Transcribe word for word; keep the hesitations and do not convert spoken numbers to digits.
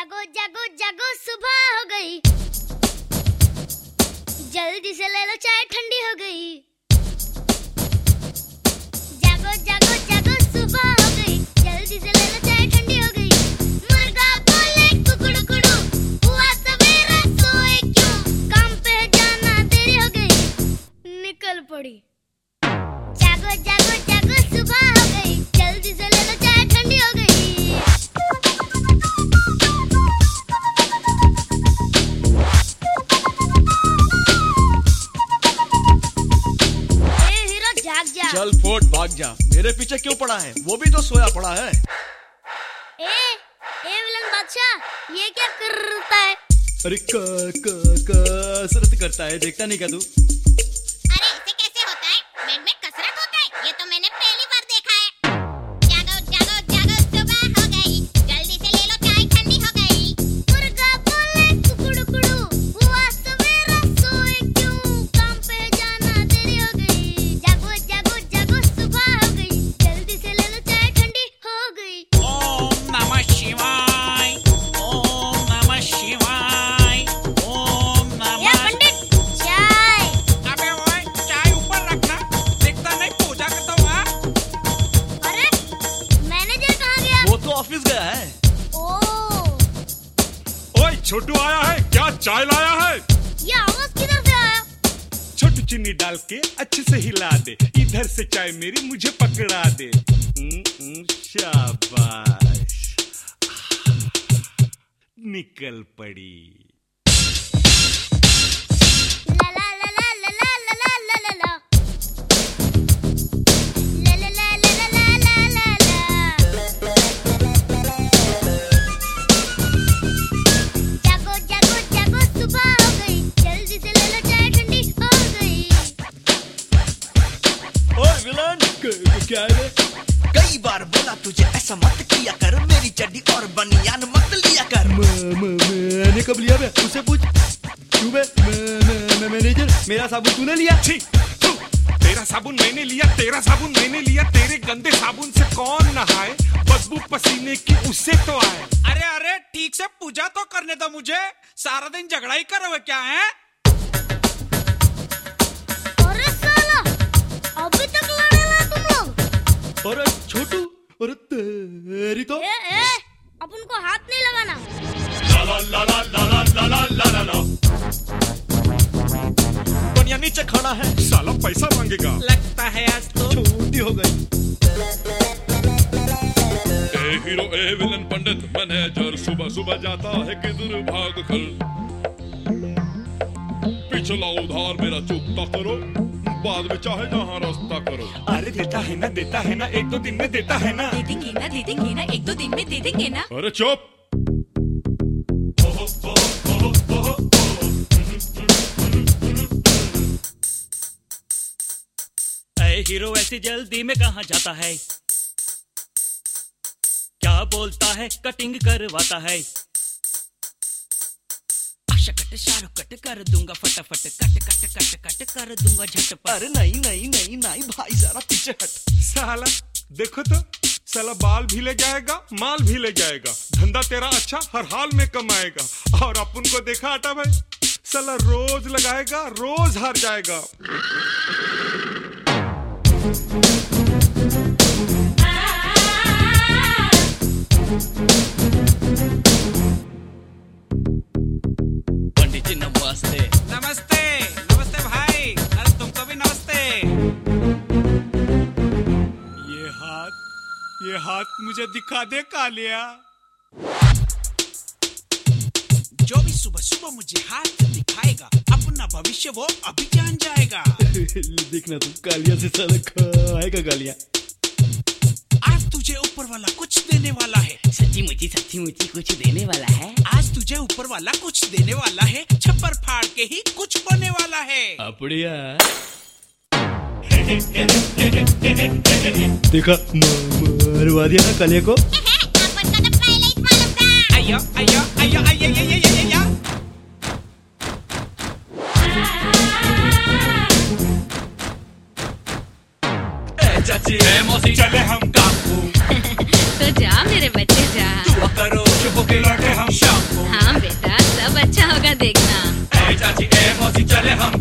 जागो जागो जागो सुबह हो गई, जल्दी से ले लो चाय ठंडी हो गई। जागो जागो जागो सुबह हो गई, जल्दी से ले लो चाय ठंडी हो गई। मुर्गा बोले कुकड़ू कुड़ू, हुआ सवेरा सोए क्यों, काम पे जाना देरी हो गई, निकल पड़ी। जागो जागो जागो सुबह हो गई, जल्दी से ले लो चाय ठंडी हो गई। चल फोट भाग जा, मेरे पीछे क्यों पड़ा है? वो भी तो सोया पड़ा है। ए, ए विलन बादशाह, ये क्या करता है? अरे क क कसरत करता है, देखता नहीं क्या तू? अरे इसे कैसे होता है? बेड में कसरत होता है? ये तो मैंने पहली बार देखा है। जागो जागो जागो सुबह हो गई, जल्दी से ले लो चाय ठंडी हो गई। मुर्गा बोले कुकड़ू कुड़ू, हुआ सवेरा सोए क्यों, काम पे जाना देरी हो गई। जागो जागो जागो सुबह हो गई, जल्दी से ले लो चाय ठंडी हो गई। ओम नमः शिवाय, ओम नमः शिवाय, ओम नमः। ये पंडित चाय। अबे ओए, चाय ऊपर रखना, देखता नहीं पूजा करता हुआ। अरे मैनेजर कहाँ गया? वो तो ऑफिस गया है। ओह, ओए छोटू आया है क्या? चाय लाया है। ये आवाज किधर से आया? छोटू चीनी डाल के अच्छे से हिला दे, इधर से चाय मेरी मुझे पकड़ा दे। हम्म, हम्म, शाबाश, निकल पड़ी। ला ला ला ला ला ला ला ला ला ला ला। ला ला ला ला ला ला ला ला। जागो जागो जागो सुबह हो गई, जल्दी से ले लो चाय ठंडी हो गई। ओए विलन, क- क्या है? कई बार बोला तुझे ऐसा मत किया कर, मेरी चड्डी और बनियान मत लिया कर। म- म- मैंने कब लिया बे? उससे पूछ। क्यों बे? म- म- म- मैनेजर, मेरा साबुन तूने लिया? छी, थू, तेरा साबुन मैंने लिया, तेरा साबुन मैंने लिया। तेरे गंदे साबुन से कौन नहाए? बदबू पसीने की उससे तो आए। अरे अरे ठीक से पूजा तो करने दो मुझे, सारा दिन झगड़ा ही करोगे क्या है? अरे साला, अभी तक लड़े रहे तुम लोग। अरे छोटू, अरे तेरी तो। ए ए, अब उनको हाथ नहीं लगाना। बनिया नीचे खड़ा है, साला पैसा मांगेगा। लगता है आज तो छोटी हो गई। ए हीरो ए विलन पंडित मैनेजर सुबह सुबह जाता है किधर भाग कर। पिछला उधार मेरा चुकता करो, बाद में चाहे जहाँ रास्ता करो। अरे देता है ना, देता है ना, एक दो दिन में देता है ना। दे देंगे ना दे देंगे ना एक दो दिन में दे देंगे ना। अरे चुप। ऐ हीरो ऐसी जल्दी में कहाँ जाता है? क्या बोलता है? कटिंग करवाता है। आशा कट शाहरुख कट कर दूंगा फटाफट, कट कट कट कट कर दूंगा झटपट। अरे नहीं नहीं नहीं नहीं भाई, जरा पीछे हट। साला देखो तो, साला बाल भी ले जाएगा, माल भी ले जाएगा। धंधा तेरा अच्छा, हर हाल में कमाएगा। और अपन को देखा आटा भाई, साला रोज लगाएगा, रोज हार जाएगा। पंडित जी नमस्ते। नमस्ते नमस्ते भाई, अरे तुमको भी नमस्ते। ये हाथ, ये हाथ मुझे दिखा दे कालिया। जो भी सुबह सुबह मुझे हाथ दिखाएगा, अपना भविष्य वो अभी जान जाएगा। देखना तू, कालिया से साला खाएगा गालियां। आज तुझे ऊपर वाला कुछ देने वाला है। सच्ची मुची सच्ची मुची कुछ देने वाला है। आज तुझे ऊपर वाला कुछ देने वाला है, छप्पर फाड़ के ही कुछ होने वाला है। अपड़िया देखा, मरवा दिया ना कालिया को। अपन का तो पहले ही मालूम था। अयो अयो अयो अयो अयो अयो अयो। ए चाची, ए मौसी, चले हम काकू, तो जा मेरे बच्चे जा। दुआ करो, चुप के लौटे हम शाम साथी चले हम